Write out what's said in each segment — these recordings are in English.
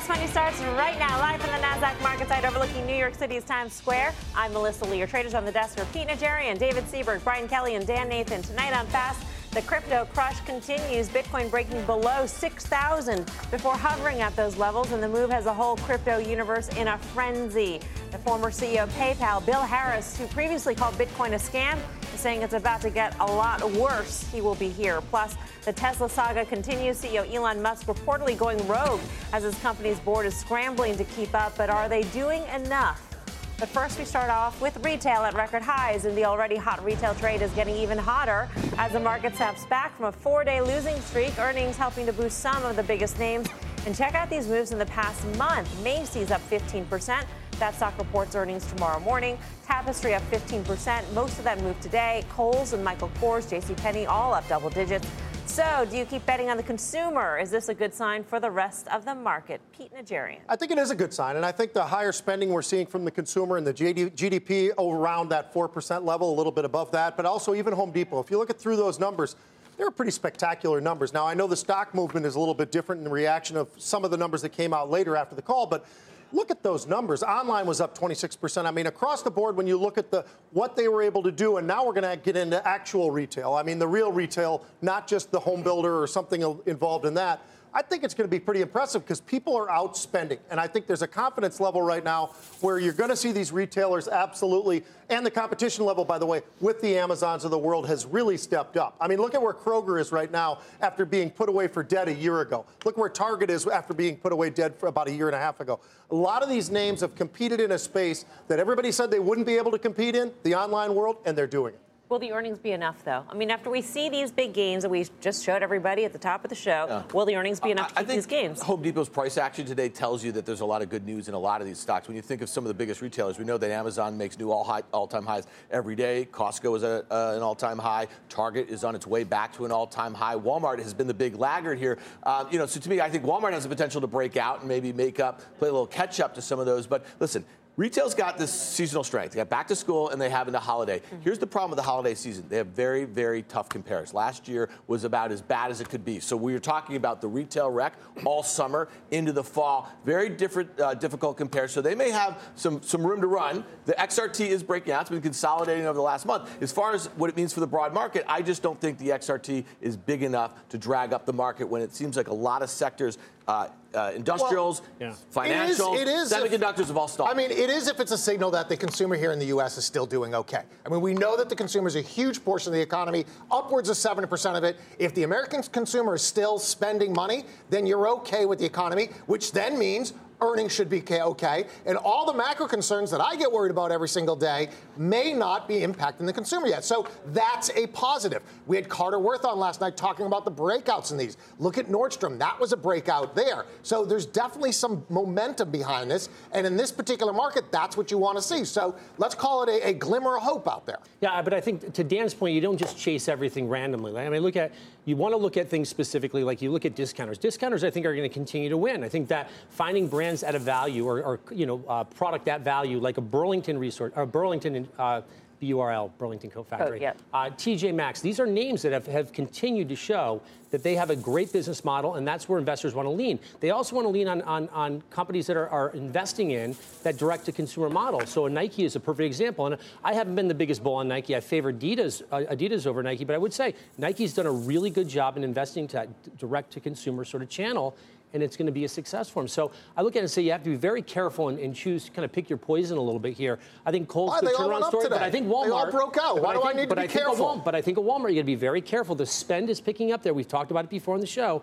Fast Money starts right now, live from the NASDAQ market site overlooking New York City's Times Square. I'm Melissa Lee. Your traders on the desk are Pete Najarian, David Seaberg, Brian Kelly, and Dan Nathan. Tonight on Fast, the crypto crush continues. Bitcoin breaking below 6,000 before hovering at those levels, and the move has the whole crypto universe in a frenzy. The former CEO of PayPal, Bill Harris, who previously called Bitcoin a scam, is saying it's about to get a lot worse. He will be here. Plus, the Tesla saga continues. CEO Elon Musk reportedly going rogue as his company's board is scrambling to keep up. But are they doing enough? But first, we start off with retail at record highs, and the already hot retail trade is getting even hotter as the market snaps back from a 4-day losing streak. Earnings helping to boost some of the biggest names. And check out these moves in the past month. Macy's up 15%. That stock reports earnings tomorrow morning. Tapestry up 15%. Most of that move today. Kohl's and Michael Kors, JCPenney, all up double digits. So, do you keep betting on the consumer? Is this a good sign for the rest of the market? Pete Najarian. I think it is a good sign, and I think the higher spending we're seeing from the consumer and the GDP around that 4% level, a little bit above that, but also even Home Depot. If you look at through those numbers, they're pretty spectacular numbers. Now, I know the stock movement is a little bit different in the reaction of some of the numbers that came out later after the call, but look at those numbers. Online was up 26%. I mean, across the board, when you look at what they were able to do, and now we're going to get into actual retail. I mean, the real retail, not just the home builder or something involved in that. I think it's going to be pretty impressive because people are out spending. And I think there's a confidence level right now where you're going to see these retailers absolutely, and the competition level, by the way, with the Amazons of the world has really stepped up. I mean, look at where Kroger is right now after being put away for dead a year ago. Look where Target is after being put away dead for about a year and a half ago. A lot of these names have competed in a space that everybody said they wouldn't be able to compete in, the online world, and they're doing it. Will the earnings be enough, though? I mean, after we see these big gains that we just showed everybody at the top of the show, will the earnings be enough to keep these gains? Home Depot's price action today tells you that there's a lot of good news in a lot of these stocks. When you think of some of the biggest retailers, we know that Amazon makes new all-time highs every day. Costco is at an all-time high. Target is on its way back to an all-time high. Walmart has been the big laggard here. So to me, I think Walmart has the potential to break out and maybe play a little catch-up to some of those. But listen, retail's got this seasonal strength. They got back to school and they have into holiday. Here's the problem with the holiday season. They have very, very tough compares. Last year was about as bad as it could be. So we are talking about the retail wreck all summer into the fall. Very difficult compares. So they may have some room to run. The XRT is breaking out. It's been consolidating over the last month. As far as what it means for the broad market, I just don't think the XRT is big enough to drag up the market when it seems like a lot of sectors, industrials, financials, semiconductors have all stalled. I mean, it is if it's a signal that the consumer here in the U.S. is still doing okay. I mean, we know that the consumer is a huge portion of the economy, upwards of 70% of it. If the American consumer is still spending money, then you're okay with the economy, which then means earnings should be okay. And all the macro concerns that I get worried about every single day may not be impacting the consumer yet. So that's a positive. We had Carter Worth on last night talking about the breakouts in these. Look at Nordstrom. That was a breakout there. So there's definitely some momentum behind this. And in this particular market, that's what you want to see. So let's call it a glimmer of hope out there. Yeah, but I think to Dan's point, you don't just chase everything randomly. I mean, you want to look at things specifically, like you look at discounters. Discounters, I think, are going to continue to win. I think that finding brands at a value or product at value, like a Burlington Resort or Burlington BURL, Burlington Coat Factory, TJ Maxx. These are names that have continued to show that they have a great business model, and that's where investors want to lean. They also want to lean on companies that are investing in that direct-to-consumer model. So a Nike is a perfect example. And I haven't been the biggest bull on Nike. I favor Adidas over Nike. But I would say Nike's done a really good job in investing to that direct-to-consumer sort of channel, and it's going to be a success for them. So I look at it and say you have to be very careful and choose, kind of pick your poison a little bit here. I think Kohl's could turn around story, but I think Walmart. They all broke out. Why do I need to be careful? But I think at Walmart, you got to be very careful. The spend is picking up there. We've talked about it before on the show.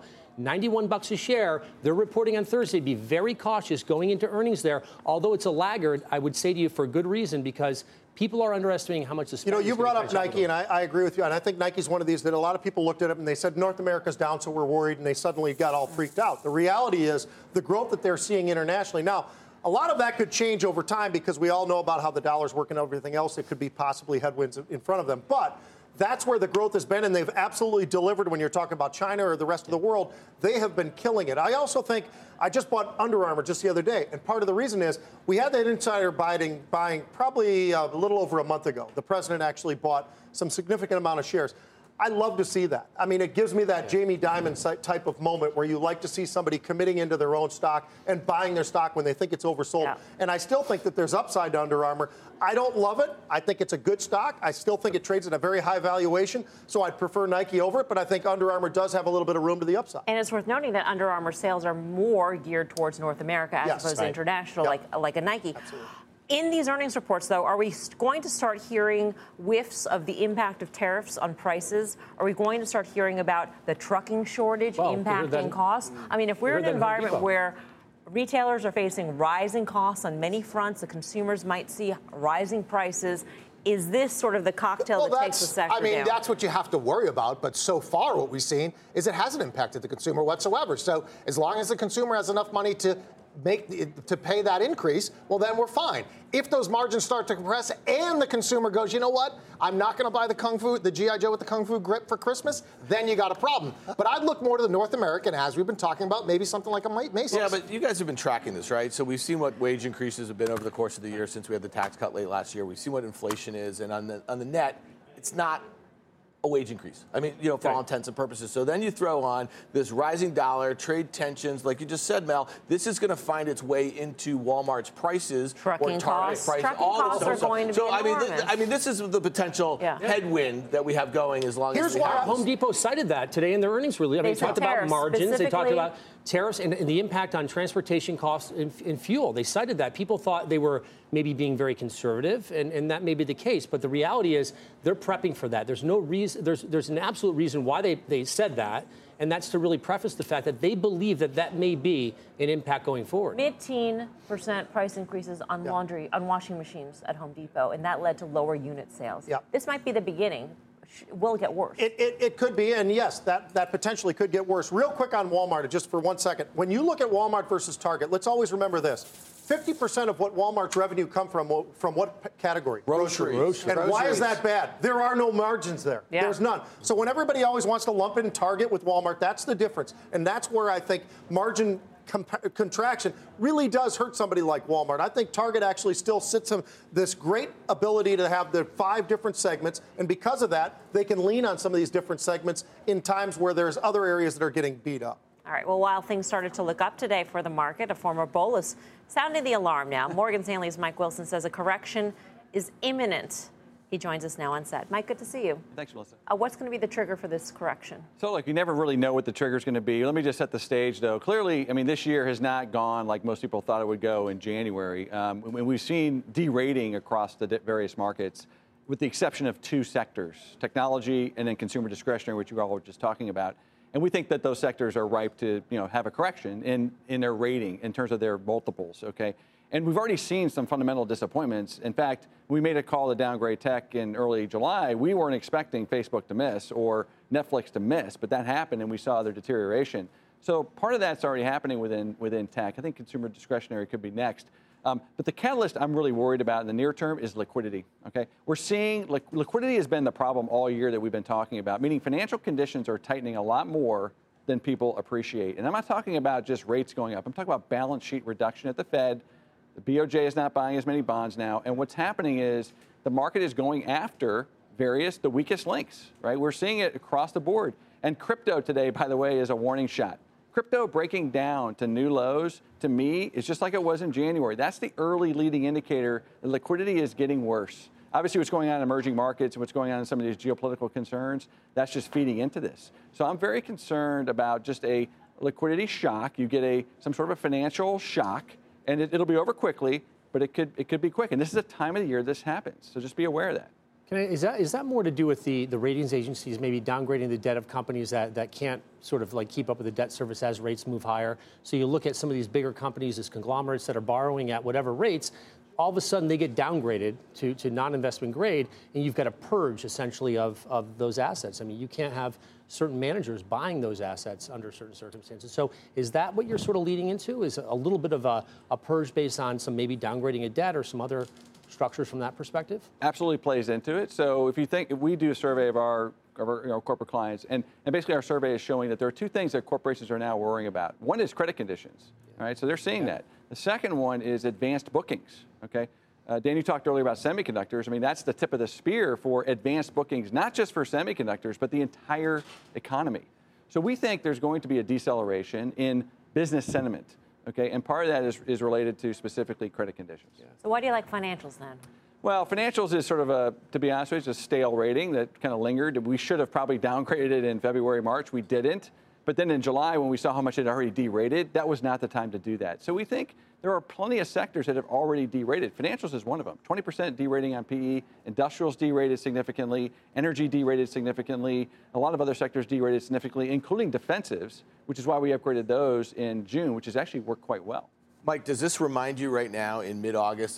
$91 a share. They're reporting on Thursday. Be very cautious going into earnings there. Although it's a laggard, I would say to you for good reason, because people are underestimating how much the spend is. You brought up Nike, and I agree with you. And I think Nike's one of these that a lot of people looked at it and they said North America's down, so we're worried, and they suddenly got all freaked out. The reality is the growth that they're seeing internationally. Now, a lot of that could change over time because we all know about how the dollar's working and everything else. It could be possibly headwinds in front of them. But that's where the growth has been, and they've absolutely delivered when you're talking about China or the rest of the world. They have been killing it. I also think I just bought Under Armour just the other day, and part of the reason is we had that insider buying probably a little over a month ago. The president actually bought some significant amount of shares. I love to see that. I mean, it gives me that Jamie Dimon type of moment where you like to see somebody committing into their own stock and buying their stock when they think it's oversold. Yeah. And I still think that there's upside to Under Armour. I don't love it. I think it's a good stock. I still think it trades at a very high valuation, so I'd prefer Nike over it, but I think Under Armour does have a little bit of room to the upside. And it's worth noting that Under Armour sales are more geared towards North America as opposed to international, like a Nike. Absolutely. In these earnings reports, though, are we going to start hearing whiffs of the impact of tariffs on prices? Are we going to start hearing about the trucking shortage impacting costs? I mean, if we're in an environment where retailers are facing rising costs on many fronts, the consumers might see rising prices. Is this sort of the cocktail that takes the sector down? I mean, that's what you have to worry about. But so far, what we've seen is it hasn't impacted the consumer whatsoever. So as long as the consumer has enough money to pay that increase, well, then we're fine. If those margins start to compress and the consumer goes, you know what, I'm not going to buy the G.I. Joe with the Kung Fu grip for Christmas, then you got a problem. But I'd look more to the North American, as we've been talking about, maybe something like a Macy's. Yeah, but you guys have been tracking this, right? So we've seen what wage increases have been over the course of the year since we had the tax cut late last year. We've seen what inflation is, and on the net, it's not a wage increase. I mean, for all intents and purposes. So then you throw on this rising dollar, trade tensions, like you just said, Mel. This is going to find its way into Walmart's prices, trucking or Target's costs. prices. Trucking costs are going to be enormous. I mean, this is the potential headwind that we have going as long as we have. Home Depot cited that today in their earnings release. I mean, they talked about margins. They talked about tariffs and the impact on transportation costs in fuel. They cited that. People thought they were maybe being very conservative, and that may be the case. But the reality is they're prepping for that. There's no reason. There's an absolute reason why they said that, and that's to really preface the fact that they believe that may be an impact going forward. Mid-teen% price increases on on washing machines at Home Depot, and that led to lower unit sales. This might be the beginning. Will get worse. It could be, and yes, that potentially could get worse. Real quick on Walmart, just for 1 second. When you look at Walmart versus Target, let's always remember this. 50% of what Walmart's revenue come from what category? Groceries. And why is that bad? There are no margins there. Yeah. There's none. So when everybody always wants to lump in Target with Walmart, that's the difference. And that's where I think margin contraction really does hurt somebody like Walmart. I think Target actually still sits in this great ability to have the 5 different segments, and because of that, they can lean on some of these different segments in times where there's other areas that are getting beat up. All right, well, while things started to look up today for the market, a former bull is sounding the alarm now. Morgan Stanley's Mike Wilson says a correction is imminent. He joins us now on set. Mike, good to see you. Thanks, Melissa. What's going to be the trigger for this correction? So, look, you never really know what the trigger is going to be. Let me just set the stage, though. Clearly, I mean, this year has not gone like most people thought it would go in January. We've seen derating across the various markets, with the exception of 2 sectors, technology and then consumer discretionary, which you all were just talking about. And we think that those sectors are ripe to, have a correction in their rating in terms of their multiples, okay? And we've already seen some fundamental disappointments. In fact, we made a call to downgrade tech in early July. We weren't expecting Facebook to miss or Netflix to miss, but that happened and we saw their deterioration. So part of that's already happening within tech. I think consumer discretionary could be next. But the catalyst I'm really worried about in the near term is liquidity, okay? We're seeing liquidity has been the problem all year that we've been talking about, meaning financial conditions are tightening a lot more than people appreciate. And I'm not talking about just rates going up. I'm talking about balance sheet reduction at the Fed. The BOJ is not buying as many bonds now. And what's happening is the market is going after the weakest links, right? We're seeing it across the board. And crypto today, by the way, is a warning shot. Crypto breaking down to new lows, to me, is just like it was in January. That's the early leading indicator that liquidity is getting worse. Obviously, what's going on in emerging markets and what's going on in some of these geopolitical concerns, that's just feeding into this. So I'm very concerned about just a liquidity shock. You get some sort of a financial shock, and it'll be over quickly, but it could be quick. And this is a time of the year this happens. So just be aware of that. Is that more to do with the ratings agencies maybe downgrading the debt of companies that can't sort of like keep up with the debt service as rates move higher? So you look at some of these bigger companies as conglomerates that are borrowing at whatever rates, all of a sudden they get downgraded to non-investment grade, and you've got a purge essentially of those assets. I mean, you can't have certain managers buying those assets under certain circumstances. So is that what you're sort of leading into? Is a little bit of a purge based on some maybe downgrading of debt or some other structures from that perspective? Absolutely plays into it. So if we do a survey of our corporate clients, and basically our survey is showing that there are 2 things that corporations are now worrying about. One is credit conditions, all right? So they're seeing that. The second one is advanced bookings, okay? Dan, you talked earlier about semiconductors. I mean, that's the tip of the spear for advanced bookings, not just for semiconductors, but the entire economy. So we think there's going to be a deceleration in business sentiment, okay? And part of that is related to specifically credit conditions. Yeah. So why do you like financials then? Well, financials is sort of a, to be honest with you, it's a stale rating that kind of lingered. We should have probably downgraded it in February, March. We didn't. But then in July, when we saw how much it already derated, that was not the time to do that. So we think there are plenty of sectors that have already derated. Financials is one of them. 20% derating on PE. Industrials derated significantly. Energy derated significantly. A lot of other sectors derated significantly, including defensives, which is why we upgraded those in June, which has actually worked quite well. Mike, does this remind you right now in mid-August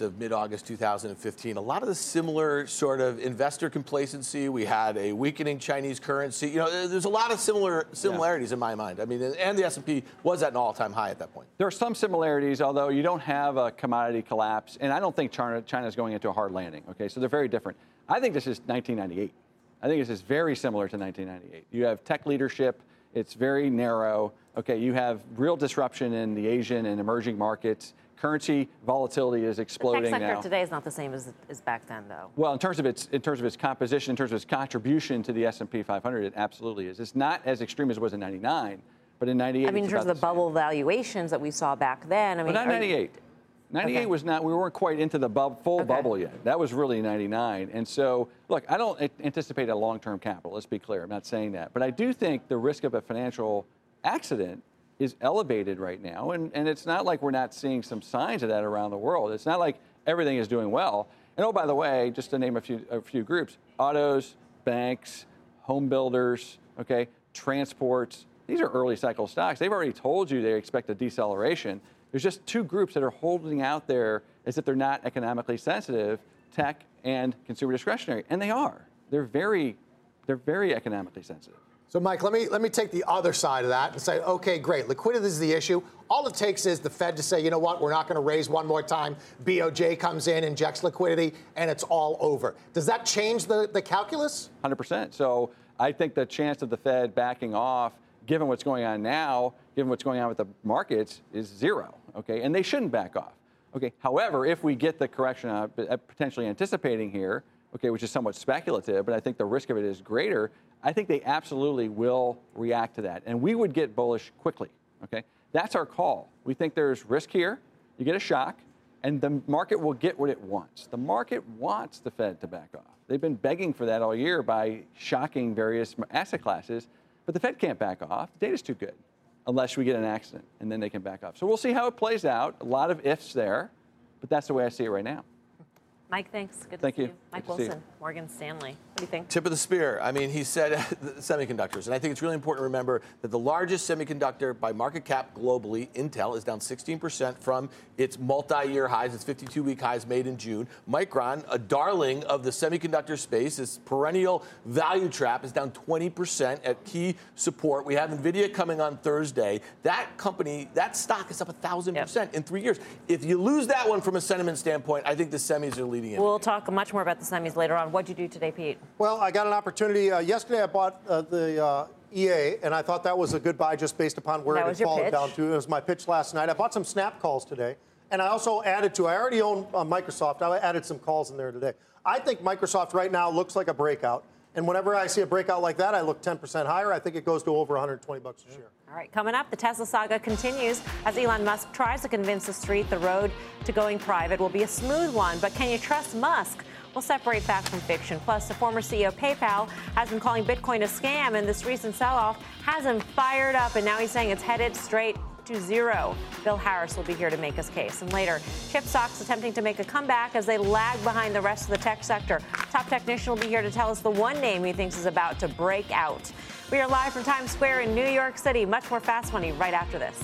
2015, a lot of the similar sort of investor complacency? We had a weakening Chinese currency. You know, there's a lot of similarities in my mind. I mean, and the S&P was at an all-time high at that point. There are some similarities, although you don't have a commodity collapse, and I don't think China is going into a hard landing. Okay, so they're very different. I think this is 1998. I think this is very similar to 1998. You have tech leadership. It's very narrow. Okay, you have real disruption in the Asian and emerging markets. Currency volatility is exploding now. The tech sector today is not the same as back then, though. Well, in terms of its composition, in terms of its contribution to the S&P 500, it absolutely is. It's not as extreme as it was in '99, but in '98. I mean, in terms of the bubble valuations that we saw back then. I mean, but not '98. '98 was not. We weren't quite into the full bubble yet. That was really '99. And so, look, I don't anticipate a long-term capital. Let's be clear. I'm not saying that, but I do think the risk of a financial accident is elevated right now, and it's not like we're not seeing some signs of that around the world. It's not like everything is doing well. And oh, by the way, just to name a few groups: autos, banks, home builders, okay, transports. These are early cycle stocks. They've already told you they expect a deceleration. There's just two groups that are holding out there as if they're not economically sensitive: tech and consumer discretionary, and they are. They're very economically sensitive. So, Mike, let me take the other side of that and say, okay, great. Liquidity is the issue. All it takes is the Fed to say, you know what, we're not going to raise one more time. BOJ comes in, injects liquidity, and it's all over. Does that change the calculus? 100%. So I think the chance of the Fed backing off, given what's going on now, given what's going on with the markets, is zero. Okay, and they shouldn't back off. Okay. However, if we get the correction I'm potentially anticipating here, okay, which is somewhat speculative, but I think the risk of it is greater, I think they absolutely will react to that. And we would get bullish quickly, okay? That's our call. We think there's risk here. You get a shock, and the market will get what it wants. The market wants the Fed to back off. They've been begging for that all year by shocking various asset classes, but the Fed can't back off. The data's too good unless we get an accident, and then they can back off. So we'll see how it plays out. A lot of ifs there, but that's the way I see it right now. Mike, thanks. Good to Thank see you. you. Mike Good to see Wilson, you. Morgan Stanley. What do you think? Tip of the spear. I mean, he said semiconductors. And I think it's really important to remember that the largest semiconductor by market cap globally, Intel, is down 16% from its multi-year highs, its 52-week highs made in June. Micron, a darling of the semiconductor space, this perennial value trap, is down 20% at key support. We have NVIDIA coming on Thursday. That company, that stock is up 1,000% in 3 years. If you lose that one from a sentiment standpoint, I think the semis are leading in. We'll talk much more about the semis later on. What'd you do today, Pete? Well, I got an opportunity. Yesterday, I bought the EA, and I thought that was a good buy just based upon where it had fallen down to. It was my pitch last night. I bought some snap calls today, and I also added to. I already own Microsoft. I added some calls in there today. I think Microsoft right now looks like a breakout. And whenever I see a breakout like that, I look 10% higher. I think it goes to over $120 a share. All right, coming up, the Tesla saga continues as Elon Musk tries to convince the street the road to going private will be a smooth one. But can you trust Musk? We'll separate fact from fiction. Plus, the former CEO of PayPal has been calling Bitcoin a scam, and this recent sell-off has him fired up, and now he's saying it's headed straight to zero. Bill Harris will be here to make his case. And later, chip stocks attempting to make a comeback as they lag behind the rest of the tech sector. Top technician will be here to tell us the one name he thinks is about to break out. We are live from Times Square in New York City. Much more Fast Money right after this.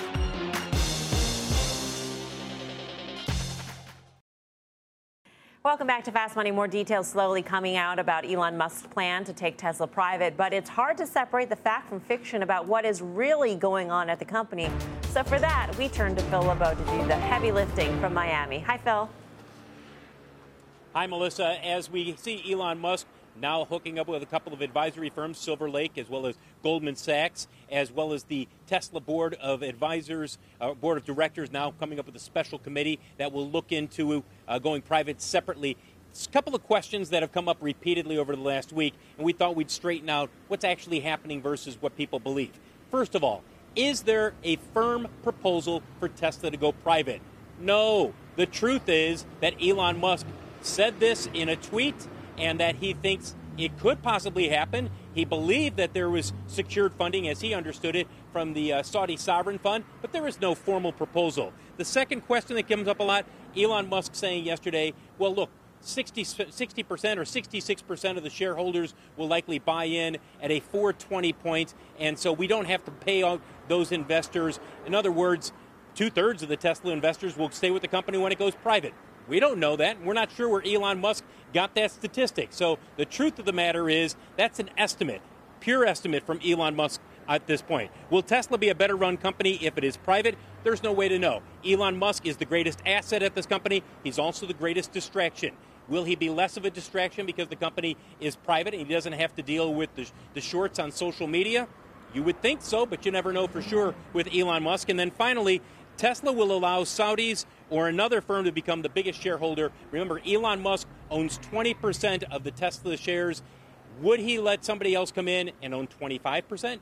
Welcome back to Fast Money. More details slowly coming out about Elon Musk's plan to take Tesla private, but it's hard to separate the fact from fiction about what is really going on at the company. So for that, we turn to Phil LeBeau to do the heavy lifting from Miami. Hi, Phil. Hi, Melissa. As we see Elon Musk now hooking up with a couple of advisory firms, Silver Lake as well as Goldman Sachs, as well as the Tesla board of advisors, board of directors now coming up with a special committee that will look into going private separately. It's a couple of questions that have come up repeatedly over the last week, and we thought we'd straighten out what's actually happening versus what people believe. First of all, is there a firm proposal for Tesla to go private? No. The truth is that Elon Musk said this in a tweet and that he thinks it could possibly happen. He believed that there was secured funding, as he understood it, from the Saudi sovereign fund, but there is no formal proposal. The second question that comes up a lot, Elon Musk saying yesterday, well, look, 60% or 66% of the shareholders will likely buy in at a 420 point, and so we don't have to pay out those investors. In other words, 2/3 of the Tesla investors will stay with the company when it goes private. We don't know that. We're not sure where Elon Musk got that statistic. So the truth of the matter is that's an estimate, pure estimate from Elon Musk at this point. Will Tesla be a better run company if it is private? There's no way to know. Elon Musk is the greatest asset at this company. He's also the greatest distraction. Will he be less of a distraction because the company is private and he doesn't have to deal with the shorts on social media? You would think so, but you never know for sure with Elon Musk. And then finally, Tesla will allow Saudis or another firm to become the biggest shareholder. Remember, Elon Musk owns 20% of the Tesla shares. Would he let somebody else come in and own 25%,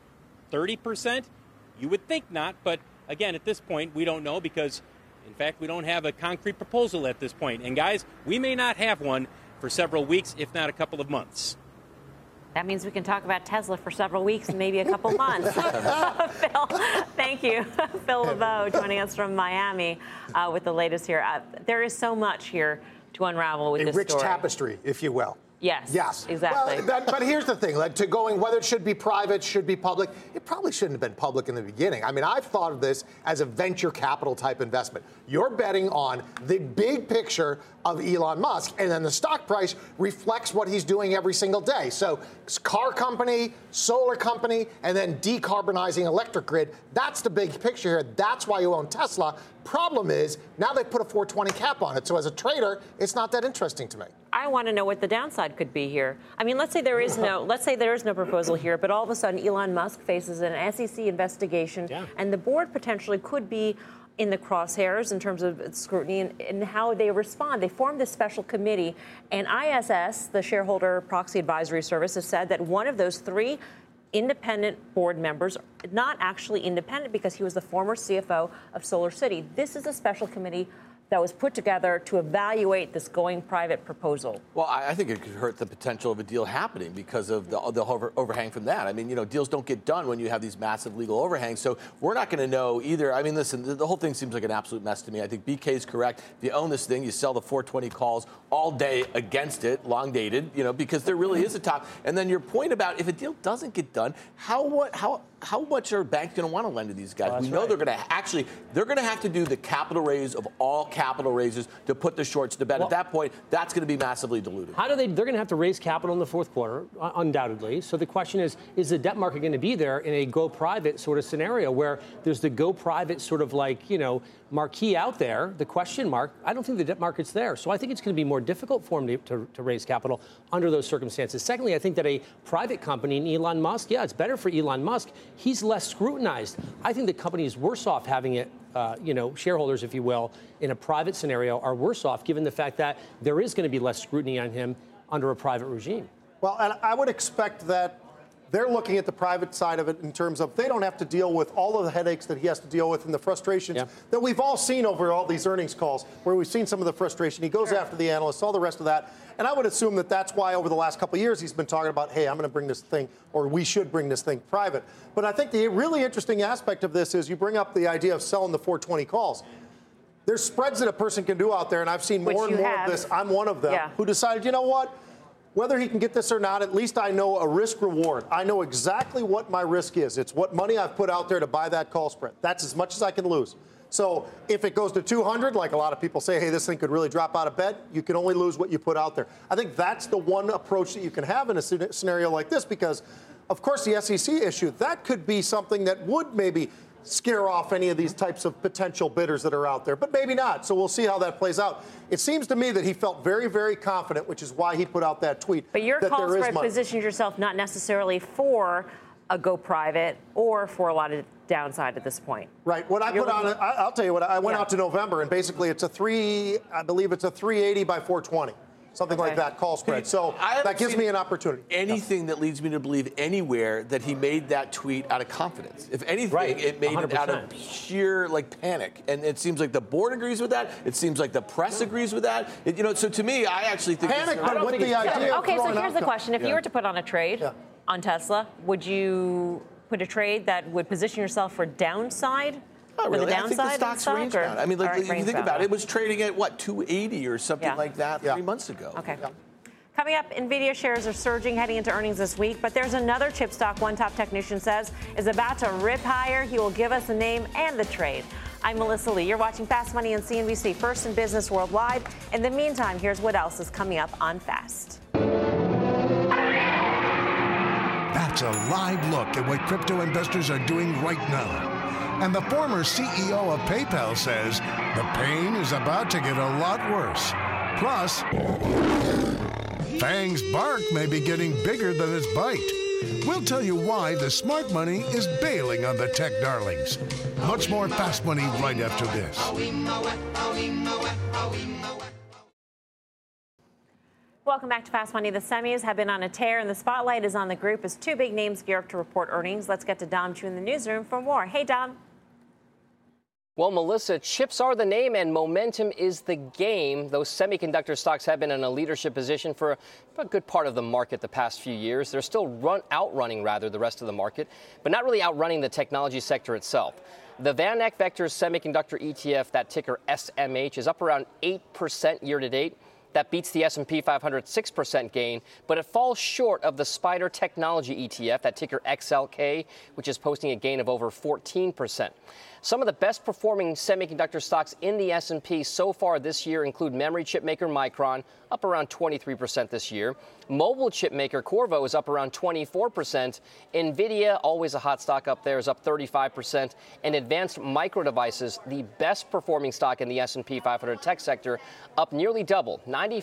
30%? You would think not, but again, at this point, we don't know because, in fact, we don't have a concrete proposal at this point. And guys, we may not have one for several weeks, if not a couple of months. That means we can talk about Tesla for several weeks and maybe a couple months. Phil, thank you. Phil LeBeau joining us from Miami with the latest here. There is so much here to unravel with this story. A rich tapestry, if you will. Yes, exactly. Well, but here's the thing, like, to going whether it should be private, should be public, it probably shouldn't have been public in the beginning. I mean, I've thought of this as a venture capital type investment. You're betting on the big picture of Elon Musk, and then the stock price reflects what he's doing every single day. So car company, solar company, and then decarbonizing electric grid, that's the big picture here. That's why you own Tesla. Problem is, now they put a 420 cap on it. So as a trader, it's not that interesting to me. I want to know what the downside could be here. I mean, let's say there is no proposal here, but all of a sudden Elon Musk faces an SEC investigation, and the board potentially could be in the crosshairs in terms of scrutiny and how they respond. They formed this special committee, and ISS, the shareholder proxy advisory service, has said that one of those three independent board members, not actually independent because he was the former CFO of Solar City. This is a special committee that was put together to evaluate this going private proposal. Well, I think it could hurt the potential of a deal happening because of the overhang from that. I mean, deals don't get done when you have these massive legal overhangs. So we're not going to know either. I mean, listen, the whole thing seems like an absolute mess to me. I think BK is correct. If you own this thing, you sell the 420 calls all day against it, long dated, because there really is a top. And then your point about if a deal doesn't get done, how much are banks going to want to lend to these guys? Well, we know they're going to have to do the capital raise of all capital raises to put the shorts to bed. Well, at that point, that's going to be massively diluted. They're going to have to raise capital in the fourth quarter, undoubtedly. So the question is the debt market going to be there in a go private sort of scenario where there's the go private sort of marquee out there, the question mark? I don't think the debt market's there. So I think it's going to be more difficult for them to raise capital under those circumstances. Secondly, I think that a private company, and Elon Musk, it's better for Elon Musk. He's less scrutinized. I think the company is worse off having it, shareholders, if you will, in a private scenario are worse off given the fact that there is going to be less scrutiny on him under a private regime. Well, and I would expect that they're looking at the private side of it in terms of they don't have to deal with all of the headaches that he has to deal with and the frustrations that we've all seen over all these earnings calls where we've seen some of the frustration. He goes after the analysts, all the rest of that. And I would assume that that's why over the last couple of years he's been talking about, hey, I'm going to bring this thing, or we should bring this thing private. But I think the really interesting aspect of this is you bring up the idea of selling the 420 calls. There's spreads that a person can do out there, and I've seen more and more of this. I'm one of them who decided, you know what? Whether he can get this or not, at least I know a risk reward. I know exactly what my risk is. It's what money I've put out there to buy that call spread. That's as much as I can lose. So if it goes to 200, like a lot of people say, hey, this thing could really drop out of bed, you can only lose what you put out there. I think that's the one approach that you can have in a scenario like this because, of course, the SEC issue, that could be something that would maybe scare off any of these types of potential bidders that are out there, but maybe not. So we'll see how that plays out. It seems to me that he felt very, very confident, which is why he put out that tweet. But your that call there is spread money. positions yourself not necessarily for a go private or for a lot of downside at this point. Right. What I put on it, I'll tell you what, I went out to November, and basically it's a 380 by 420. Something like that, call spread. So that gives me an opportunity. Anything that leads me to believe anywhere that he made that tweet out of confidence. If anything, it made 100%. It out of sheer panic. And it seems like the board agrees with that. It seems like the press agrees with that. So to me, I actually think panic, but with the idea. Okay, so here's the question: if you were to put on a trade on Tesla, would you put a trade that would position yourself for downside? Not really. The downside I think the stock's range bound. I mean, if you think about it, it was trading at, 280 or something like that 3 months ago. Okay. Yeah. Coming up, NVIDIA shares are surging heading into earnings this week, but there's another chip stock one top technician says is about to rip higher. He will give us the name and the trade. I'm Melissa Lee. You're watching Fast Money on CNBC, first in business worldwide. In the meantime, here's what else is coming up on Fast. That's a live look at what crypto investors are doing right now. And the former CEO of PayPal says the pain is about to get a lot worse. Plus, Fang's bark may be getting bigger than its bite. We'll tell you why the smart money is bailing on the tech darlings. Much more Fast Money right after this. Welcome back to Fast Money. The semis have been on a tear, and the spotlight is on the group as two big names gear up to report earnings. Let's get to Dom Chu in the newsroom for more. Hey, Dom. Well, Melissa, chips are the name and momentum is the game. Those semiconductor stocks have been in a leadership position for a good part of the market the past few years. They're still outrunning the rest of the market, but not really outrunning the technology sector itself. The VanEck Vectors Semiconductor ETF, that ticker SMH, is up around 8% year to date. That beats the S&P 500 6% gain, but it falls short of the Spider Technology ETF, that ticker XLK, which is posting a gain of over 14%. Some of the best performing semiconductor stocks in the S&P so far this year include memory chip maker Micron, up around 23% this year. Mobile chip maker Qorvo is up around 24%. NVIDIA, always a hot stock up there, is up 35%. And Advanced Micro Devices, the best performing stock in the S&P 500 tech sector, up nearly double,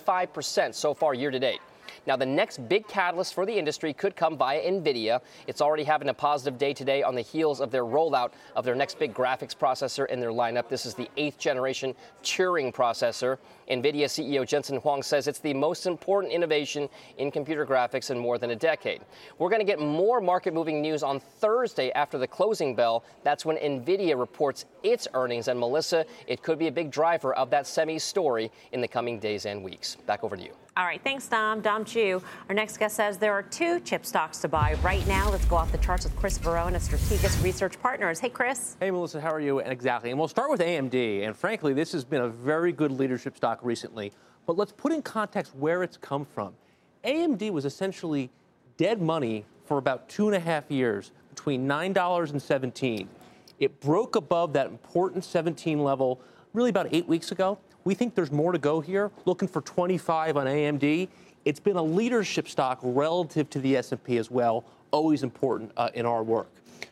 95% so far year to date. Now, the next big catalyst for the industry could come via NVIDIA. It's already having a positive day today on the heels of their rollout of their next big graphics processor in their lineup. This is the 8th generation Turing processor. NVIDIA CEO Jensen Huang says it's the most important innovation in computer graphics in more than a decade. We're going to get more market-moving news on Thursday after the closing bell. That's when NVIDIA reports its earnings. And Melissa, it could be a big driver of that semi story in the coming days and weeks. Back over to you. All right, thanks, Dom. Dom Chu. Our next guest says there are two chip stocks to buy right now. Let's go off the charts with Chris Verone of Strategas Research Partners. Hey, Chris. Hey, Melissa, how are you? Exactly. And we'll start with AMD. And frankly, this has been a very good leadership stock recently. But let's put in context where it's come from. AMD was essentially dead money for about 2.5 years, between $9 and $17. It broke above that important 17 level really about 8 weeks ago. We think there's more to go here. Looking for 25 on AMD. It's been a leadership stock relative to the S&P as well. Always important in our work.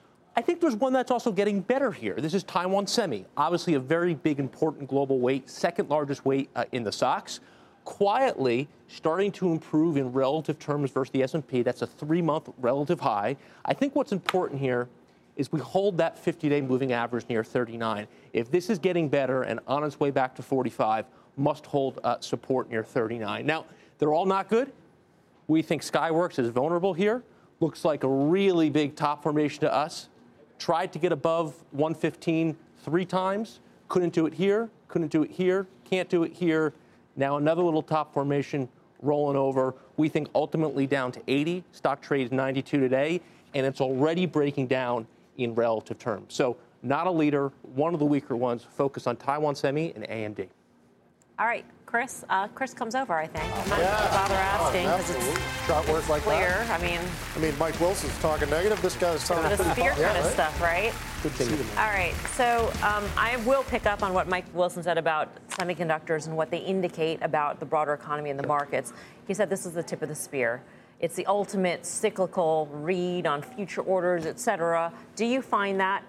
I think there's one that's also getting better here. This is Taiwan Semi. Obviously a very big, important global weight, second largest weight in the stocks. Quietly starting to improve in relative terms versus the S&P. That's a 3-month relative high. I think what's important here is we hold that 50-day moving average near 39. If this is getting better and on its way back to 45, must hold support near 39. Now, they're all not good. We think Skyworks is vulnerable here. Looks like a really big top formation to us. Tried to get above 115 3 times. Couldn't do it here. Couldn't do it here. Can't do it here. Now another little top formation rolling over. We think ultimately down to 80. Stock trades 92 today, and it's already breaking down in relative terms. So not a leader, one of the weaker ones. Focus on Taiwan Semi and AMD. All right, Chris. Chris comes over, I think. I'm not going to bother asking because it's Shot work like clear. That. I mean, Mike Wilson's talking negative. This guy's talking the spear kind of stuff, right? Good thing. All right, so I will pick up on what Mike Wilson said about semiconductors and what they indicate about the broader economy and the markets. He said this is the tip of the spear. It's the ultimate cyclical read on future orders, et cetera. Do you find that?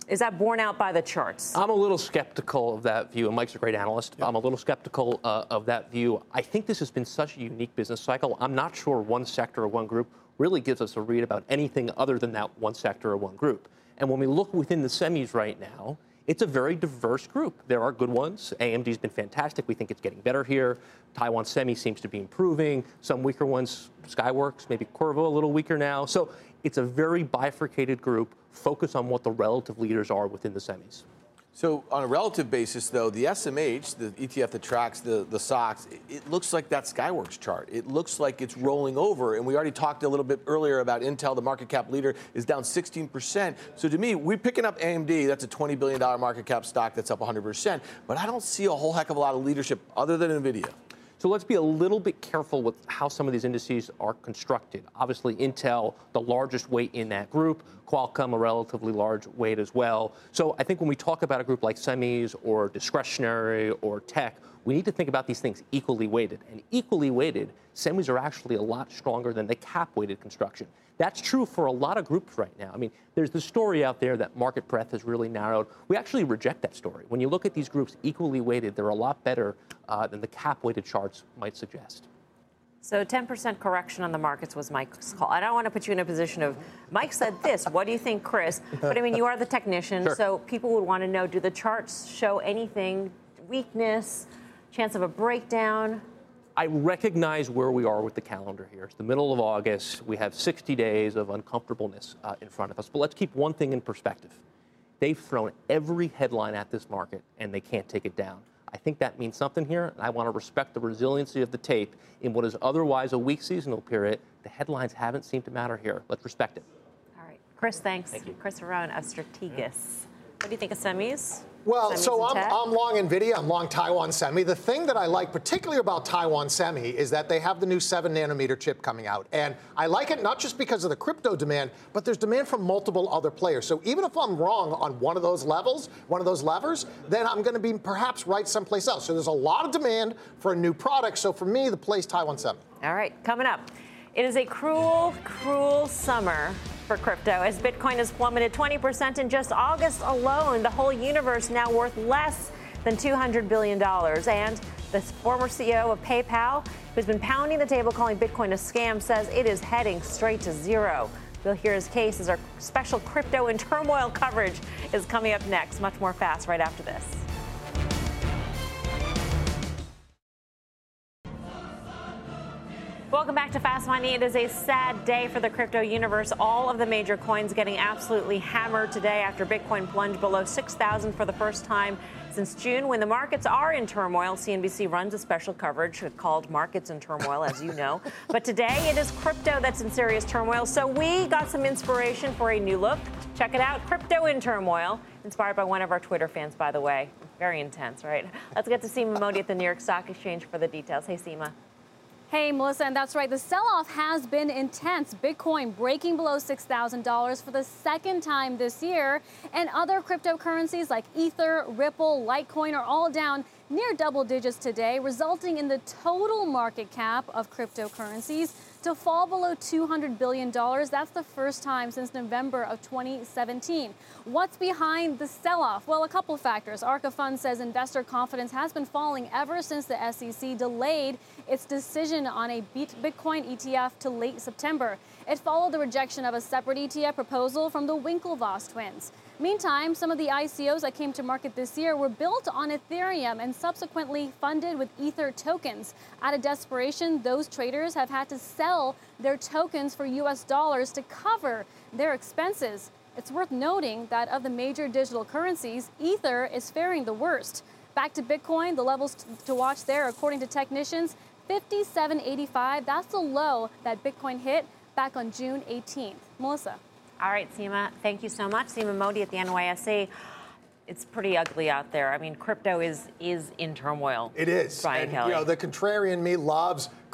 Is that borne out by the charts? I'm a little skeptical of that view, and Mike's a great analyst. I'm a little skeptical of that view. I think this has been such a unique business cycle. I'm not sure one sector or one group really gives us a read about anything other than that one sector or one group. And when we look within the semis right now, it's a very diverse group. There are good ones. AMD's been fantastic. We think it's getting better here. Taiwan Semi seems to be improving. Some weaker ones, Skyworks, maybe Qorvo a little weaker now. So it's a very bifurcated group. Focus on what the relative leaders are within the semis. So on a relative basis, though, the SMH, the ETF that tracks the stocks, it looks like that Skyworks chart. It looks like it's rolling over. And we already talked a little bit earlier about Intel. The market cap leader is down 16%. So to me, we're picking up AMD. That's a $20 billion market cap stock that's up 100%. But I don't see a whole heck of a lot of leadership other than NVIDIA. So let's be a little bit careful with how some of these indices are constructed. Obviously, Intel, the largest weight in that group, Qualcomm, a relatively large weight as well. So I think when we talk about a group like semis or discretionary or tech, we need to think about these things equally weighted. And equally weighted, semis are actually a lot stronger than the cap-weighted construction. That's true for a lot of groups right now. I mean, there's the story out there that market breadth has really narrowed. We actually reject that story. When you look at these groups equally weighted, they're a lot better than the cap-weighted charts might suggest. So 10% correction on the markets was Mike's call. I don't want to put you in a position of, Mike said this, what do you think, Chris? But I mean, you are the technician, Sure. So people would want to know, do the charts show anything, weakness, chance of a breakdown? I recognize where we are with the calendar here. It's the middle of August. We have 60 days of uncomfortableness in front of us. But let's keep one thing in perspective. They've thrown every headline at this market, and they can't take it down. I think that means something here, and I want to respect the resiliency of the tape in what is otherwise a weak seasonal period. The headlines haven't seemed to matter here. Let's respect it. All right. Chris, thanks. Thank you. Chris Verone of Strategas. What do you think of semis? Well, Semis so and tech? I'm long NVIDIA, I'm long Taiwan Semi. The thing that I like particularly about Taiwan Semi is that they have the new 7-nanometer chip coming out. And I like it not just because of the crypto demand, but there's demand from multiple other players. So even if I'm wrong on one of those levels, one of those levers, then I'm going to be perhaps right someplace else. So there's a lot of demand for a new product. So for me, the play's Taiwan Semi. All right, coming up. It is a cruel, cruel summer for crypto as Bitcoin has plummeted 20% in just August alone. The whole universe now worth less than $200 billion. And the former CEO of PayPal, who's been pounding the table calling Bitcoin a scam, says it is heading straight to zero. We'll hear his case as our special crypto in turmoil coverage is coming up next. Much more fast right after this. Welcome back to Fast Money. It is a sad day for the crypto universe. All of the major coins getting absolutely hammered today after Bitcoin plunged below 6,000 for the first time since June. When the markets are in turmoil, CNBC runs a special coverage called Markets in Turmoil, as you know. But today it is crypto that's in serious turmoil. So we got some inspiration for a new look. Check it out, Crypto in Turmoil, inspired by one of our Twitter fans, by the way. Very intense, right? Let's get to Seema Modi at the New York Stock Exchange for the details. Hey, Seema. Hey, Melissa, and that's right. The sell-off has been intense. Bitcoin breaking below $6,000 for the second time this year. And other cryptocurrencies like Ether, Ripple, Litecoin are all down near double digits today, resulting in the total market cap of cryptocurrencies to fall below $200 billion. That's the first time since November of 2017. What's behind the sell-off? Well, a couple factors. Arca Fund says investor confidence has been falling ever since the SEC delayed its decision on a Bitcoin ETF to late September. It followed the rejection of a separate ETF proposal from the Winklevoss twins. Meantime, some of the ICOs that came to market this year were built on Ethereum and subsequently funded with Ether tokens. Out of desperation, those traders have had to sell their tokens for US dollars to cover their expenses. It's worth noting that of the major digital currencies, Ether is faring the worst. Back to Bitcoin, the levels to watch there, according to technicians, 57.85. That's the low that Bitcoin hit back on June 18th. Melissa. All right, Seema, thank you so much. Seema Modi at the NYSE. It's pretty ugly out there. I mean, crypto is in turmoil. It is. Brian And, Kelly. you know, the contrarian me loves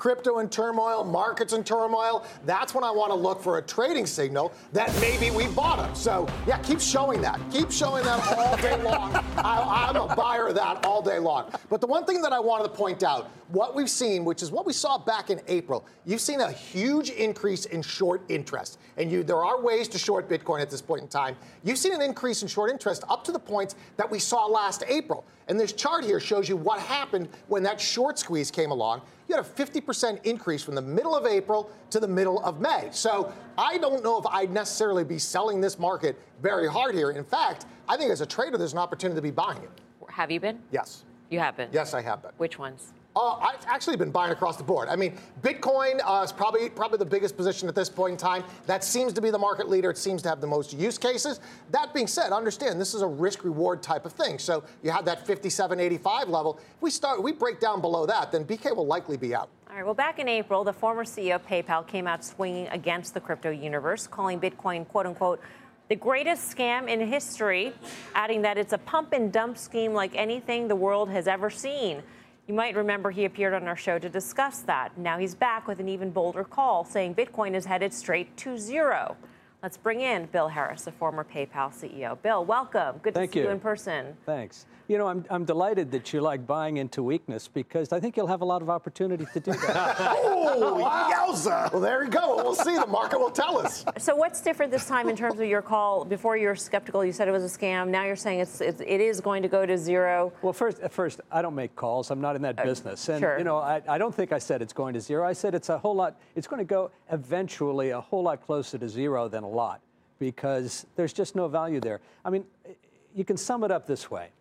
crypto in turmoil, markets in turmoil, that's when I want to look for a trading signal that maybe we bottom. So, yeah, keep showing that. Keep showing that all day long. I'm a buyer of that all day long. But the one thing that I wanted to point out, what we've seen, which is what we saw back in April, you've seen a huge increase in short interest. And there are ways to short Bitcoin at this point in time. You've seen an increase in short interest up to the points that we saw last April. And this chart here shows you what happened when that short squeeze came along. You had a 50% increase from the middle of April to the middle of May. So I don't know if I'd necessarily be selling this market very hard here. In fact, I think as a trader, there's an opportunity to be buying it. Have you been? Yes. You have been? Yes, I have been. Which ones? I've actually been buying across the board. I mean, Bitcoin is probably the biggest position at this point in time. That seems to be the market leader. It seems to have the most use cases. That being said, understand this is a risk-reward type of thing. So you have that 57.85 level. If we break down below that, then BK will likely be out. All right, well, back in April, the former CEO of PayPal came out swinging against the crypto universe, calling Bitcoin, quote unquote, the greatest scam in history, adding that it's a pump and dump scheme like anything the world has ever seen. You might remember he appeared on our show to discuss that. Now he's back with an even bolder call, saying Bitcoin is headed straight to zero. Let's bring in Bill Harris, the former PayPal CEO. Bill, welcome. Good to see you in person. Thanks. You know, I'm delighted that you like buying into weakness because I think you'll have a lot of opportunity to do that. Oh, yowza. Well, there you go. We'll see. The market will tell us. So what's different this time in terms of your call? Before you were skeptical, you said it was a scam. Now you're saying it is going to go to zero. Well, first, I don't make calls. I'm not in that business. And, sure. You know, I don't think I said it's going to zero. I said it's going to go eventually a whole lot closer to zero than a lot because there's just no value there. I mean, you can sum it up this way.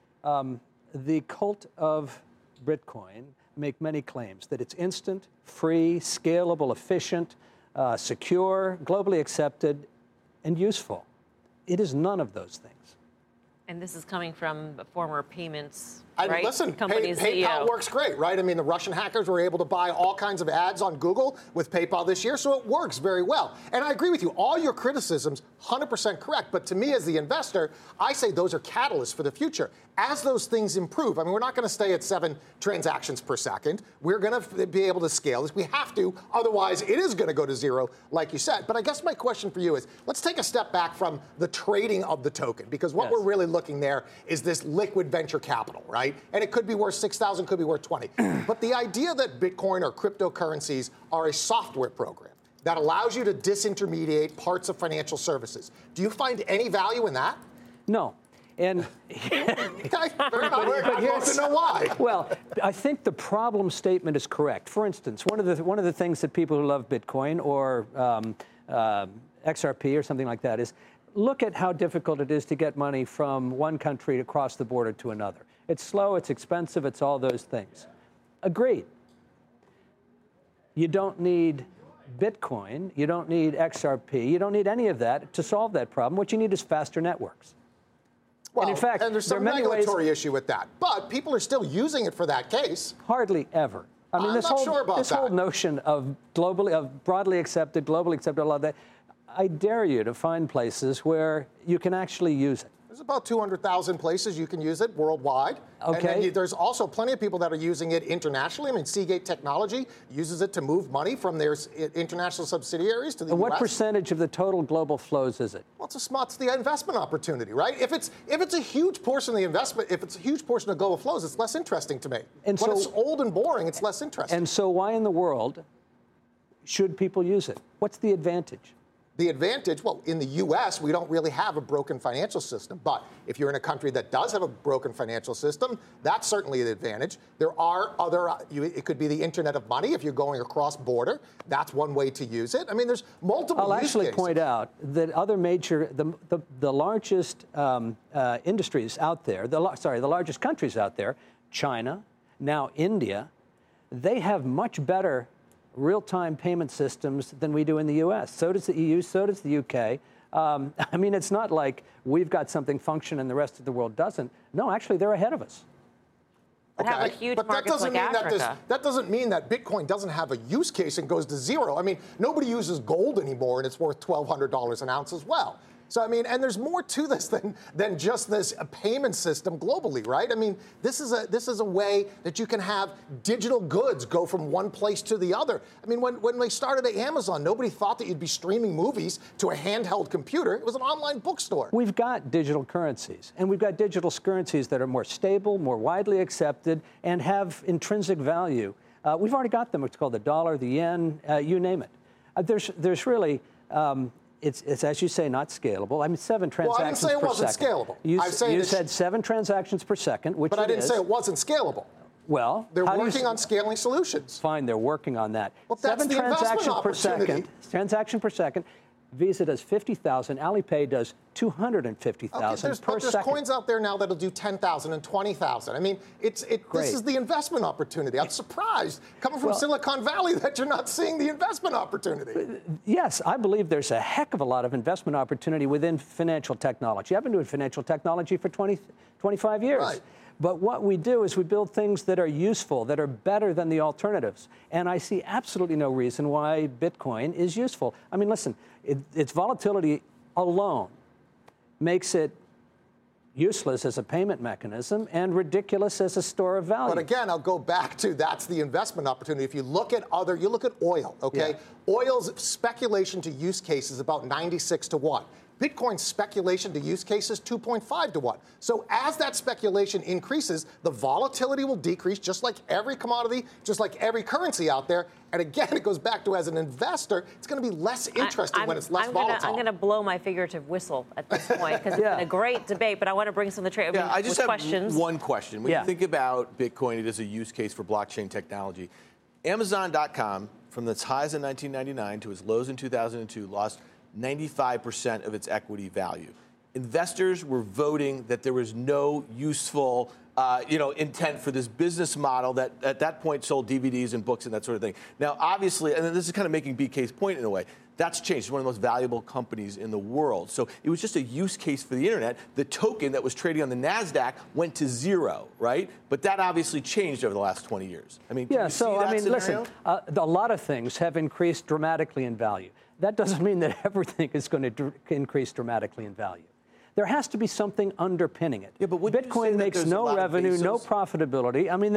The cult of Bitcoin make many claims that it's instant, free, scalable, efficient, secure, globally accepted, and useful. It is none of those things. And this is coming from the former payments, right? Listen, PayPal works great, right? I mean, the Russian hackers were able to buy all kinds of ads on Google with PayPal this year, so it works very well. And I agree with you. All your criticisms, 100% correct. But to me, as the investor, I say those are catalysts for the future. As those things improve, I mean, we're not going to stay at 7 transactions per second. We're going to be able to scale this. We have to. Otherwise, it is going to go to zero, like you said. But I guess my question for you is, let's take a step back from the trading of the token, because what we're really looking there is this liquid venture capital, right? And it could be worth 6,000, could be worth 20. But the idea that Bitcoin or cryptocurrencies are a software program that allows you to disintermediate parts of financial services, do you find any value in that? No. And but here's to know why. Well, I think the problem statement is correct. For instance, one of the things that people who love Bitcoin or XRP or something like that is look at how difficult it is to get money from one country across the border to another. It's slow, it's expensive, it's all those things. Agreed. You don't need Bitcoin, you don't need XRP, you don't need any of that to solve that problem. What you need is faster networks. Well, and in fact, there's some regulatory issue with that. But people are still using it for that case. Hardly ever. I mean, this whole notion of broadly accepted, globally accepted, all of that, I dare you to find places where you can actually use it. There's about 200,000 places you can use it worldwide. Okay. And then there's also plenty of people that are using it internationally. I mean, Seagate Technology uses it to move money from their international subsidiaries to the And U.S. what percentage of the total global flows is it? Well, it's the investment opportunity, right? If it's a huge portion of the investment, if it's a huge portion of global flows, it's less interesting to me. And when it's old and boring, it's less interesting. And so why in the world should people use it? What's the advantage? The advantage, well, in the U.S., we don't really have a broken financial system. But if you're in a country that does have a broken financial system, that's certainly an advantage. There are other, it could be the Internet of Money if you're going across border. That's one way to use it. I mean, there's multiple I'll use actually cases. point out that other major, the largest industries out there, the largest countries out there, China, now India, they have much better real-time payment systems than we do in the U.S. So does the EU, so does the UK. I mean, it's not like we've got something function and the rest of the world doesn't. No, actually, they're ahead of us. Okay. Have a huge markets like Africa. That doesn't mean that Bitcoin doesn't have a use case and goes to zero. I mean, nobody uses gold anymore, and it's worth $1,200 an ounce as well. So, I mean, and there's more to this than just this payment system globally, right? I mean, this is a way that you can have digital goods go from one place to the other. I mean, when they started at Amazon, nobody thought that you'd be streaming movies to a handheld computer. It was an online bookstore. We've got digital currencies, and we've got digital currencies that are more stable, more widely accepted, and have intrinsic value. We've already got them. It's called the dollar, the yen, you name it. There's really... It's, as you say, not scalable. I mean, 7 transactions per second. Well, I didn't say it wasn't scalable. You said 7 transactions per second, which But I didn't say it wasn't scalable. Well, they're working on scaling solutions. Fine, they're working on that. Well, that's 7 the transactions per second. Transaction per second. Visa does 50,000. Alipay does 250,000 per second. There's coins out there now that'll do 10,000 and 20,000. I mean, this is the investment opportunity. I'm surprised, coming from Silicon Valley, that you're not seeing the investment opportunity. Yes, I believe there's a heck of a lot of investment opportunity within financial technology. I've been doing financial technology for 25 years. Right. But what we do is we build things that are useful, that are better than the alternatives. And I see absolutely no reason why Bitcoin is useful. I mean, listen, its volatility alone makes it useless as a payment mechanism and ridiculous as a store of value. But again, I'll go back to that's the investment opportunity. If you look at oil, okay? Yeah. Oil's speculation to use case is about 96 to 1. Bitcoin's speculation to use cases 2.5 to 1. So as that speculation increases, the volatility will decrease, just like every commodity, just like every currency out there. And again, it goes back to, as an investor, it's going to be less interesting when it's less volatile. I'm going to blow my figurative whistle at this point because it's been a great debate, but I want to bring some of the trade. I just have questions. one question. When you think about Bitcoin, it is a use case for blockchain technology. Amazon.com, from its highs in 1999 to its lows in 2002, lost 95% of its equity value. Investors were voting that there was no useful intent for this business model that at that point sold DVDs and books and that sort of thing. Now, obviously, and this is kind of making BK's point in a way, that's changed. It's one of the most valuable companies in the world. So it was just a use case for the internet. The token that was trading on the NASDAQ went to zero, right? But that obviously changed over the last 20 years. I mean, listen, a lot of things have increased dramatically in value. That doesn't mean that everything is going to increase dramatically in value. There has to be something underpinning it. Yeah, but Bitcoin makes no revenue, no profitability. I mean,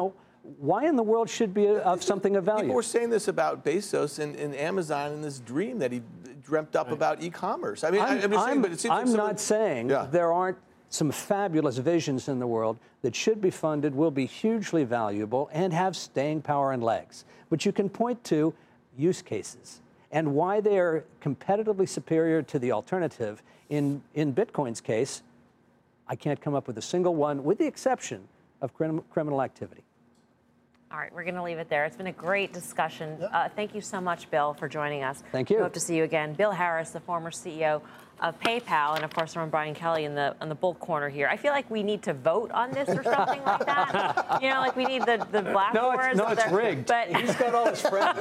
why in the world should be of something of value? People were saying this about Bezos and Amazon and this dream that he dreamt up about e-commerce. I mean, I'm not saying there aren't some fabulous visions in the world that should be funded, will be hugely valuable, and have staying power and legs. But you can point to use cases and why they are competitively superior to the alternative. In Bitcoin's case, I can't come up with a single one, with the exception of criminal activity. All right, we're going to leave it there. It's been a great discussion. Thank you so much, Bill, for joining us. Thank you. We hope to see you again. Bill Harris, the former CEO of PayPal, and of course, from Brian Kelly in the bull corner here. I feel like we need to vote on this or something like that. Like we need the blackboards. No, it's rigged. But he's got all his friends.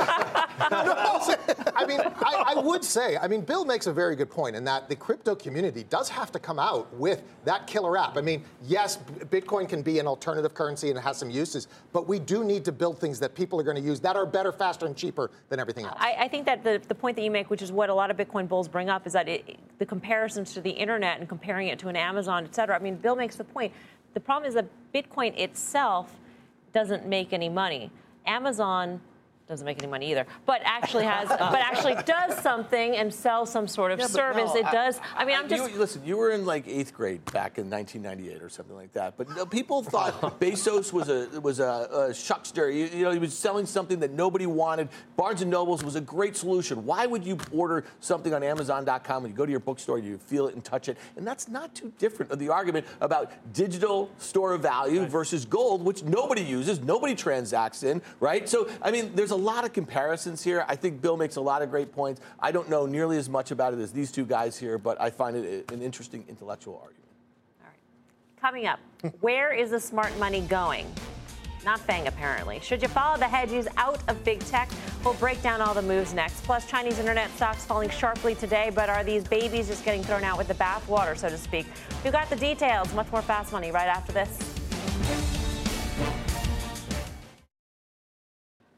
I mean, I would say, Bill makes a very good point in that the crypto community does have to come out with that killer app. I mean, yes, Bitcoin can be an alternative currency and it has some uses, but we do need to build things that people are going to use that are better, faster, and cheaper than everything else. I think that the point that you make, which is what a lot of Bitcoin bulls bring up, is that the comparisons to the internet and comparing it to an Amazon, et cetera. I mean, Bill makes the point. The problem is that Bitcoin itself doesn't make any money. Amazon doesn't make any money either, but actually does something and sells some sort of service. It does. I mean, listen, you were in like 8th grade back in 1998 or something like that, but people thought Bezos was a shuckster. He was selling something that nobody wanted. Barnes & Noble's was a great solution. Why would you order something on Amazon.com when you go to your bookstore, you feel it and touch it? And that's not too different of the argument about digital store of value versus gold, which nobody uses, nobody transacts in, right? So, I mean, there's a lot of comparisons here. I think Bill makes a lot of great points. I don't know nearly as much about it as these two guys here, but I find it an interesting intellectual argument. All right. Coming up, where is the smart money going? Not FANG, apparently. Should you follow the hedges out of big tech? We'll break down all the moves next. Plus, Chinese internet stocks falling sharply today, but are these babies just getting thrown out with the bathwater, so to speak? We've got the details. Much more Fast Money right after this.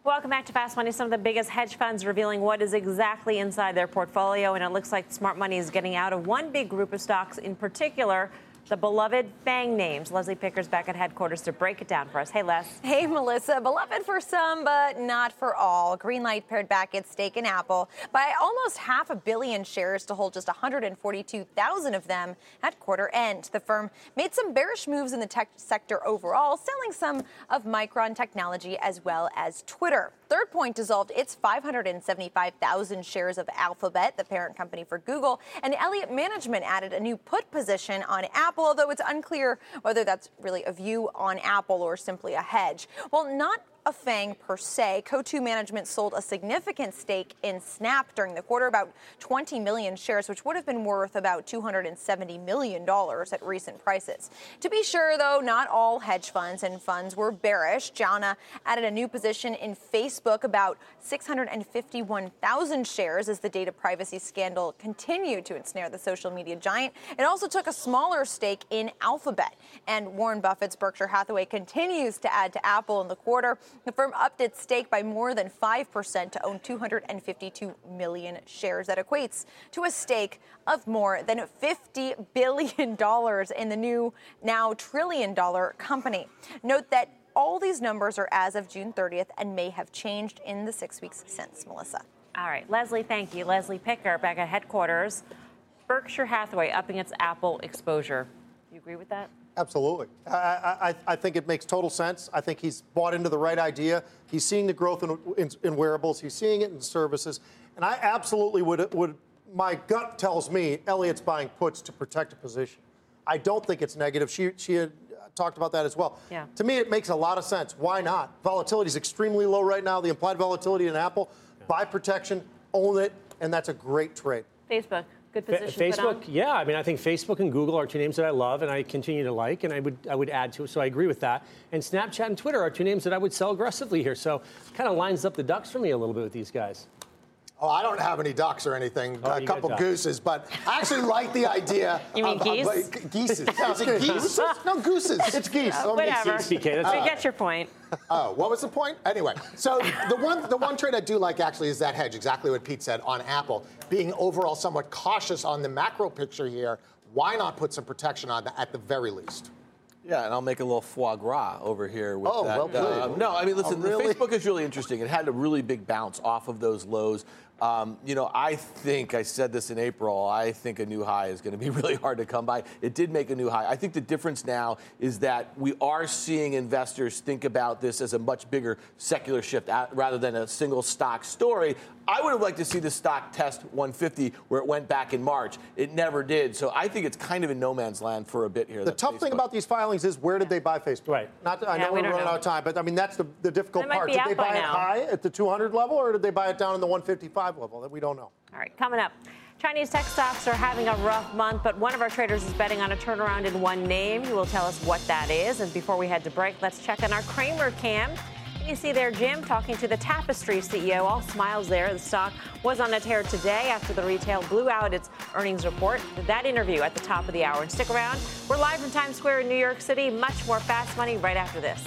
Welcome back to Fast Money. Some of the biggest hedge funds revealing what is exactly inside their portfolio, and it looks like smart money is getting out of one big group of stocks in particular, the beloved FANG names. Leslie Picker's back at headquarters to break it down for us. Hey, Les. Hey, Melissa. Beloved for some, but not for all. Greenlight pared back its stake in Apple by almost 500 million shares to hold just 142,000 of them at quarter end. The firm made some bearish moves in the tech sector overall, selling some of Micron Technology as well as Twitter. Third Point dissolved its 575,000 shares of Alphabet, the parent company for Google, and Elliott Management added a new put position on Apple, although it's unclear whether that's really a view on Apple or simply a hedge. Well, not a FANG per se. Coatue Management sold a significant stake in Snap during the quarter, about 20 million shares, which would have been worth about $270 million at recent prices. To be sure, though, not all hedge funds and funds were bearish. Jana added a new position in Facebook, about 651,000 shares, as the data privacy scandal continued to ensnare the social media giant. It also took a smaller stake in Alphabet. And Warren Buffett's Berkshire Hathaway continues to add to Apple in the quarter. The firm upped its stake by more than 5% to own 252 million shares. That equates to a stake of more than $50 billion in the new, now trillion-dollar company. Note that all these numbers are as of June 30th and may have changed in the 6 weeks since. Melissa. All right, Leslie, thank you. Leslie Picker back at headquarters. Berkshire Hathaway upping its Apple exposure. Do you agree with that? Absolutely. I think it makes total sense. I think he's bought into the right idea. He's seeing the growth in wearables. He's seeing it in services. And I absolutely would, my gut tells me Elliott's buying puts to protect a position. I don't think it's negative. She had talked about that as well. Yeah. To me, it makes a lot of sense. Why not? Volatility is extremely low right now. The implied volatility in Apple, buy protection, own it, and that's a great trade. Facebook. Good position. Facebook, yeah. I mean, I think Facebook and Google are two names that I love and I continue to like, and I would add to it. So I agree with that. And Snapchat and Twitter are two names that I would sell aggressively here. So kind of lines up the ducks for me a little bit with these guys. Oh, I don't have any ducks or anything. A couple gooses, but I actually like the idea. You mean geese? Geese. Is it geese? No, gooses. It's geese. Whatever. We get your point. Oh, what was the point? Anyway, so the one trade I do like actually is that hedge, exactly what Pete said on Apple, being overall somewhat cautious on the macro picture here. Why not put some protection on that at the very least? Yeah, and I'll make a little foie gras over here with that. Well played. No, I mean, listen, really? Facebook is really interesting. It had a really big bounce off of those lows. I think I said this in April. I think a new high is going to be really hard to come by. It did make a new high. I think the difference now is that we are seeing investors think about this as a much bigger secular shift rather than a single stock story. I would have liked to see the stock test 150 where it went back in March. It never did. So I think it's kind of in no man's land for a bit here. The tough thing about these filings is where did they buy Facebook? Right. I know we're running out of time, but I mean, that's the difficult part. Did they buy it high at the 200 level or did they buy it down in the 155 level? That we don't know. All right, coming up. Chinese tech stocks are having a rough month, but one of our traders is betting on a turnaround in one name. He will tell us what that is. And before we head to break, let's check on our Cramer cam. You see there Jim talking to the Tapestry CEO, all smiles there. The stock was on a tear today after the retail blew out its earnings report. That interview at the top of the hour. And stick around. We're live from Times Square in New York City. Much more Fast Money right after this.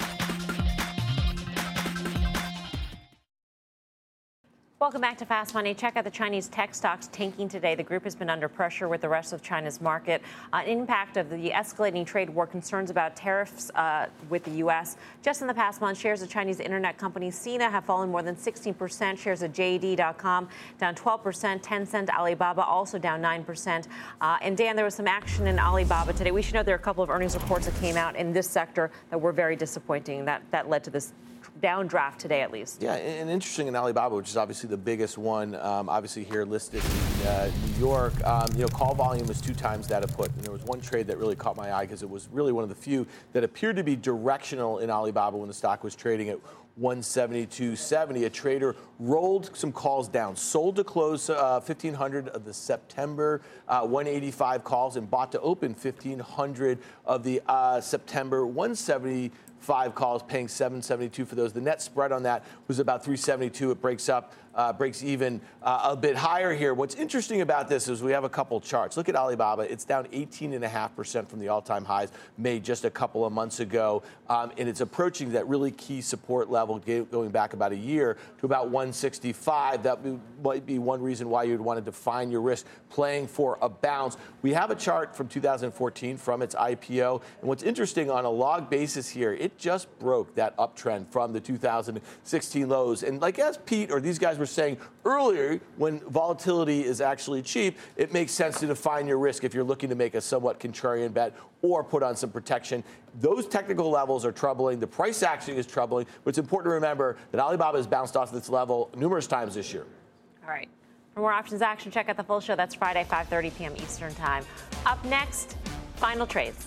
Welcome back to Fast Money. Check out the Chinese tech stocks tanking today. The group has been under pressure with the rest of China's market. Impact of the escalating trade war, concerns about tariffs with the U.S. Just in the past month, shares of Chinese internet company Sina have fallen more than 16%. Shares of JD.com down 12%. Tencent, Alibaba also down 9%. And Dan, there was some action in Alibaba today. We should know there are a couple of earnings reports that came out in this sector that were very disappointing. That led to this downdraft today, at least. Yeah, and interesting in Alibaba, which is obviously the biggest one, obviously here listed in New York. Call volume was 2 times that of put. And there was one trade that really caught my eye because it was really one of the few that appeared to be directional in Alibaba when the stock was trading at 172.70. A trader rolled some calls down, sold to close 1,500 of the September 185 calls and bought to open 1,500 of the September 175 calls, paying $772 for those. The net spread on that was about $372. It breaks up breaks even a bit higher here. What's interesting about this is we have a couple charts. Look at Alibaba. It's down 18.5% from the all-time highs made just a couple of months ago, and it's approaching that really key support level going back about a year to about 165. That might be one reason why you'd want to define your risk playing for a bounce. We have a chart from 2014 from its IPO, and what's interesting on a log basis here, it just broke that uptrend from the 2016 lows. And like as Pete or these guys were saying earlier, when volatility is actually cheap, it makes sense to define your risk if you're looking to make a somewhat contrarian bet or put on some protection. Those technical levels are troubling. The price action is troubling. But it's important to remember that Alibaba has bounced off this level numerous times this year. All right. For more options action, check out the full show. That's Friday, 5:30 p.m. Eastern Time. Up next, final trades.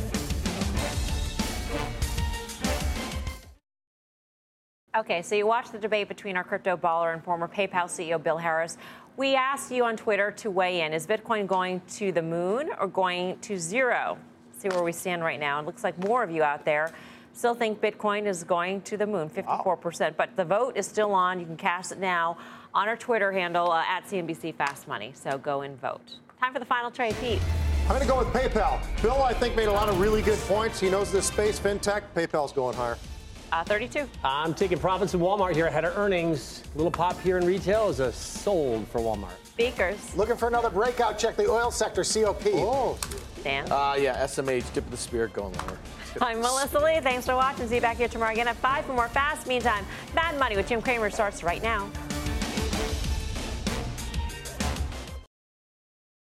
Okay, so you watched the debate between our crypto baller and former PayPal CEO Bill Harris. We asked you on Twitter to weigh in. Is Bitcoin going to the moon or going to zero? See where we stand right now. It looks like more of you out there still think Bitcoin is going to the moon, 54%. But the vote is still on. You can cast it now on our Twitter handle at CNBC Fast Money. So go and vote. Time for the final trade, Pete. I'm going to go with PayPal. Bill, I think, made a lot of really good points. He knows this space, fintech. PayPal's going higher. 32. I'm taking profits in Walmart here ahead of earnings. Little pop here in retail is a sold for Walmart. Speakers. Looking for another breakout. Check the oil sector, COP. Oh. Dan? Yeah, SMH, dip of the spirit going lower. I'm Melissa Lee. Thanks for watching. See you back here tomorrow again at 5 for more Fast. Meantime, Mad Money with Jim Cramer starts right now.